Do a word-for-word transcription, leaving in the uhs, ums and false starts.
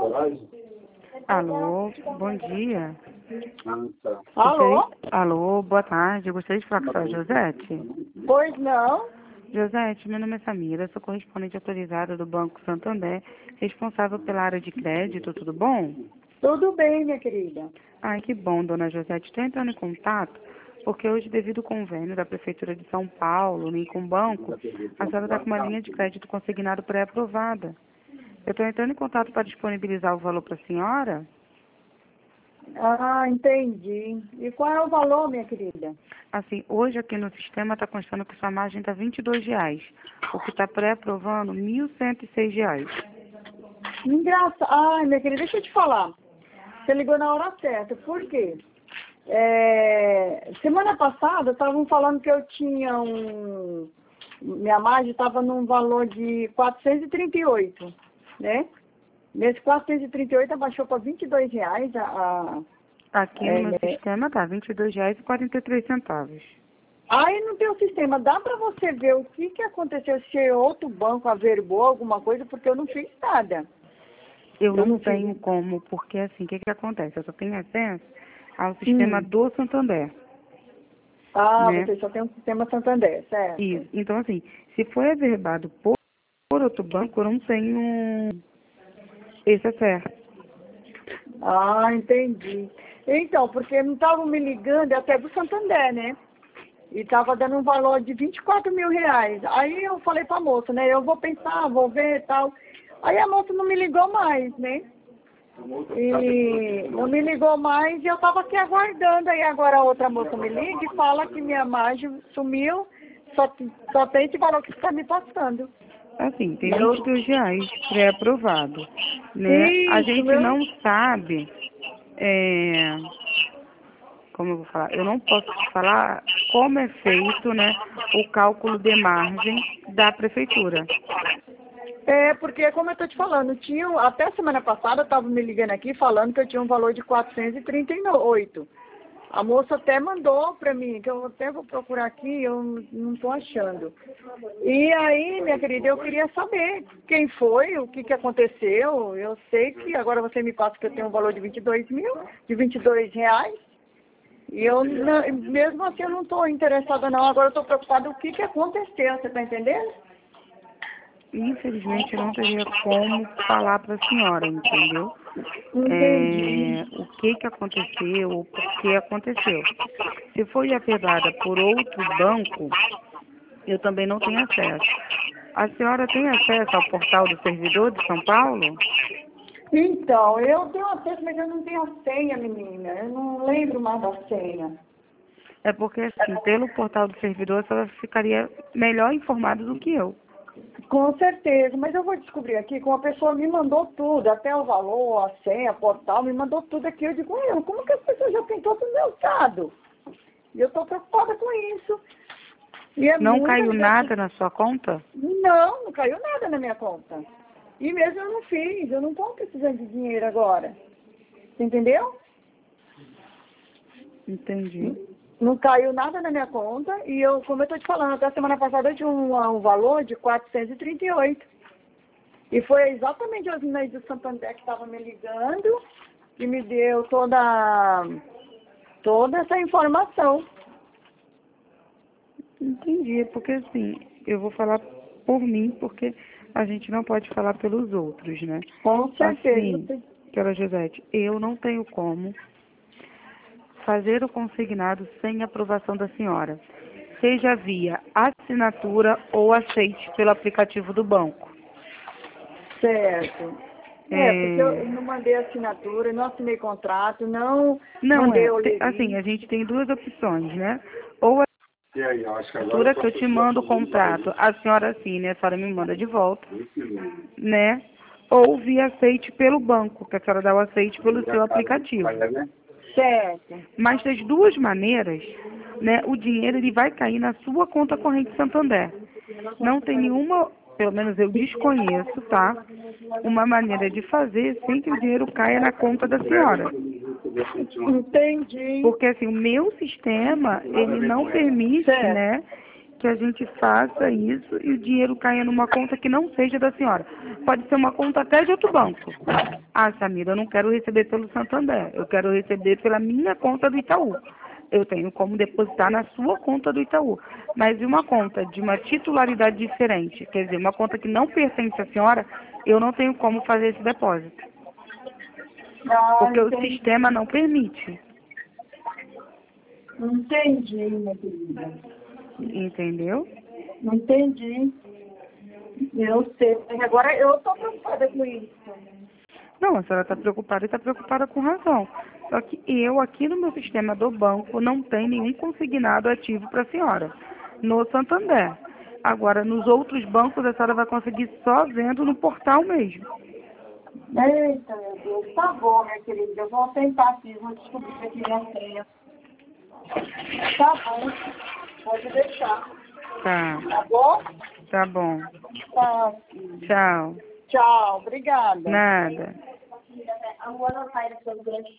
Alô, bom dia. Alô? Gostaria- Alô, boa tarde. Eu gostaria de falar com a senhora Josete. Pois não? Josete, meu nome é Samira, sou correspondente autorizada do Banco Santander, responsável pela área de crédito, tudo bom? Tudo bem, minha querida. Ai, que bom, dona Josete. Estou entrando em contato porque hoje, devido ao convênio da Prefeitura de São Paulo nem com o banco, a senhora está com uma linha de crédito consignado pré-aprovada. Eu estou entrando em contato para disponibilizar o valor para a senhora. Ah, entendi. E qual é o valor, minha querida? Assim, hoje aqui no sistema está constando que sua margem está vinte e dois reais, o que está pré-aprovando mil cento e seis reais. Engraçado. Ai, minha querida, deixa eu te falar. Você ligou na hora certa. Por quê? É, semana passada estavam falando que eu tinha um... Minha margem estava num valor de quatrocentos e trinta e oito, né? Nesse quatrocentos e trinta e oito abaixou para vinte e dois reais a... a Aqui no meu é, sistema está vinte e dois reais e quarenta e três centavos. Aí no teu sistema, dá para você ver o que, que aconteceu, se outro banco averbou alguma coisa, porque eu não fiz nada. Eu, Eu não não tenho fiz. como, porque assim, o que, que acontece? Eu só tenho acesso ao sistema Hum. do Santander, Ah, né? você só tem um sistema Santander, Isso. certo? Então, assim, se foi averbado por, por outro banco, eu não tenho esse acesso. Ah, entendi. Então, porque não estavam me ligando até do Santander, né? E estava dando um valor de vinte e quatro mil reais. Aí eu falei para a moça, né? Eu vou pensar, vou ver e tal. Aí a moça não me ligou mais, né? E não me ligou mais e eu estava aqui aguardando. Aí agora a outra moça me liga e fala que minha margem sumiu, só, só tem esse valor que você está me passando. Assim, tem Eu, vinte e dois reais pré-aprovado, né? A isso, gente meu. não sabe, é, como eu vou falar, eu não posso te falar como é feito, né, o cálculo de margem da prefeitura. É, porque como eu estou te falando, tinha, até semana passada estava me ligando aqui falando que eu tinha um valor de quatrocentos e trinta e oito. A moça até mandou para mim, que eu até vou procurar aqui, eu não estou achando. E aí, minha querida, eu queria saber quem foi, o que, que aconteceu. Eu sei que agora você me passa que eu tenho um valor de vinte e dois mil, de vinte e dois reais. E eu, não- mesmo assim, eu não estou interessada não. Agora eu estou preocupada o que, que aconteceu, você está entendendo? Infelizmente, eu não teria como falar para a senhora, entendeu? Entendi. É, o que que aconteceu, o porquê aconteceu. Se foi apelada por outro banco, eu também não tenho acesso. A senhora tem acesso ao portal do servidor de São Paulo? Então, eu tenho acesso, mas eu não tenho a senha, menina. Eu não lembro mais da senha. É porque, assim, pelo portal do servidor, a senhora ficaria melhor informada do que eu. Com certeza, mas eu vou descobrir aqui que uma pessoa me mandou tudo, até o valor, a senha, portal, me mandou tudo aqui. Eu digo, eu, como que as pessoas já têm todo o meu dado? E eu estou preocupada com isso. E é Não muita caiu gente. nada na sua conta? Não, não caiu nada na minha conta. E mesmo eu não fiz, eu não estou precisando de dinheiro agora. Você entendeu? Entendi. Não caiu nada na minha conta e eu, como eu estou te falando, até a semana passada eu tinha um, um valor de quatrocentos e trinta e oito. E foi exatamente os meios do Santander que estavam me ligando que me deu toda, toda essa informação. Entendi, porque assim, eu vou falar por mim, porque a gente não pode falar pelos outros, né? Com certeza. Assim, senhora Josete, eu não tenho como fazer o consignado sem aprovação da senhora, seja via assinatura ou aceite pelo aplicativo do banco. Certo. É, porque eu É, não mandei assinatura, não assinei contrato, não não mandei é, o te- assim, levin. a gente tem duas opções, né? Ou a assinatura que eu te mando o contrato, a senhora assina e a senhora me manda de volta, né? Ou via aceite pelo banco, que a senhora dá o aceite pelo seu aplicativo. Certo. Mas das duas maneiras, né, o dinheiro ele vai cair na sua conta corrente Santander. Não tem nenhuma, pelo menos eu desconheço, tá? Uma maneira de fazer sem que o dinheiro caia na conta da senhora. Entendi. Porque assim, o meu sistema, ele não permite, Certo. né, que a gente faça isso e o dinheiro caia numa conta que não seja da senhora. Pode ser uma conta até de outro banco. Ah, Samira, eu não quero receber pelo Santander, eu quero receber pela minha conta do Itaú. Eu tenho como depositar na sua conta do Itaú. Mas e uma conta de uma titularidade diferente, quer dizer, uma conta que não pertence à senhora, eu não tenho como fazer esse depósito. Ah, Porque o entendi. sistema não permite. Entendi, minha querida. Entendeu? Entendi. Eu sei. Agora eu estou preocupada com isso. Não, a senhora está preocupada e está preocupada com razão. Só que eu, aqui no meu sistema do banco, não tenho nenhum consignado ativo para a senhora, no Santander. Agora, nos outros bancos, a senhora vai conseguir só vendo no portal mesmo. Eita, meu Deus. Tá bom, minha querida. Eu vou tentar aqui. Vou descobrir aqui minha senha. Tá bom. Pode deixar. Tá, Tá bom? tá bom. Tá. Tchau. Tchau. Obrigada. Nada.